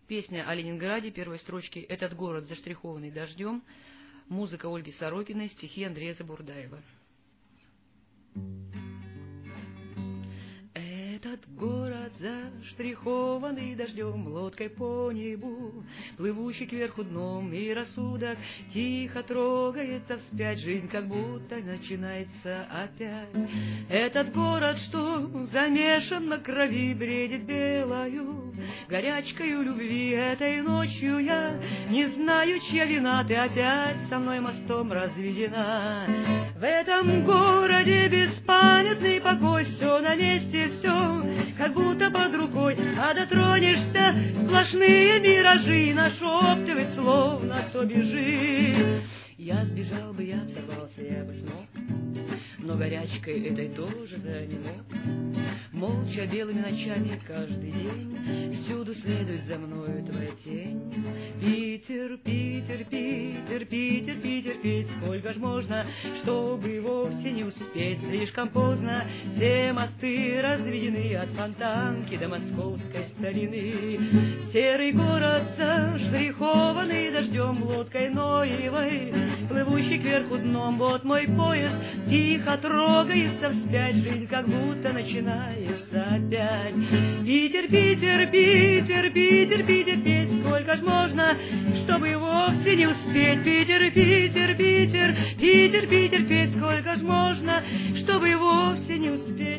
Песня о Ленинграде, первой строчки «Этот город, заштрихованный дождем», музыка Ольги Сорокиной, стихи Андрея Забурдаева. Этот город, заштрихованный дождем, лодкой по небу, плывущий кверху дном, и рассудок тихо трогается вспять, жизнь как будто начинается опять. Этот город, что замешан на крови, бредит белою горячкою любви. Этой ночью я не знаю, чья вина, ты опять со мной мостом разведена. В этом городе беспамятный покой, все на месте, все как будто под рукой, а дотронешься — сплошные миражи, нашептывать словно кто бежит. Я сбежал бы, я взорвался, я бы смог, но горячкой этой тоже занемог. Молча белыми ночами каждый день всюду следует за мною твоя тень. Питер, Питер, Питер, Питер, Питер, петь сколько ж можно, чтобы вовсе не успеть. Слишком поздно, все мосты разведены от Фонтанки до московской старины. Серый город, заштрихованный дождем, лодкой Ноевой, плывущий кверху дном. Вот мой поезд тихо трогается вспять, жизнь как будто начинается опять. Питер, Питер, Питер, Питер, Питер, петь сколько ж можно, чтобы вовсе не успеть. Питер, Питер, Питер, Питер, Питер, петь сколько ж можно, чтобы вовсе не успеть.